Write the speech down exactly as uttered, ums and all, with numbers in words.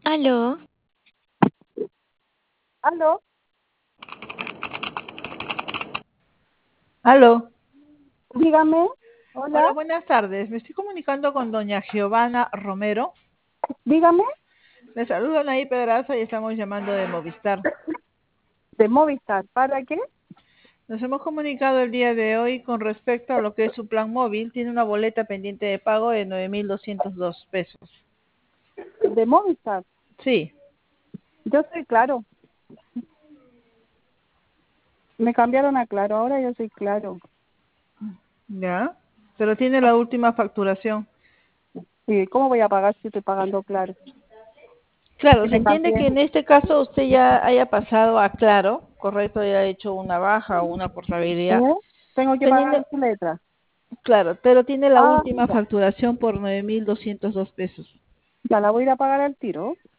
Aló, Aló, Aló. dígame, Hola, hola, buenas tardes. Me estoy comunicando con doña Giovanna Romero. dígame, Le saludo Anaí Pedraza y estamos llamando de Movistar. de Movistar, ¿para qué? Nos hemos comunicado el día de hoy con respecto a lo que es su plan móvil. Tiene una boleta pendiente de pago de nueve mil doscientos dos pesos. De Movistar, Sí, yo soy Claro, me cambiaron a Claro, ahora yo soy Claro. ya. Pero tiene la última facturación. Sí, ¿cómo voy a pagar si estoy pagando Claro? Claro, Y se me entiende cambié, que en este caso usted ya haya pasado a Claro, correcto, ya ha hecho una baja o una portabilidad. ¿eh? Tengo que pagar Teniendo, su letra. claro, pero tiene la Ah, última ya, facturación por nueve mil doscientos dos pesos. ya la voy a ir a pagar al tiro.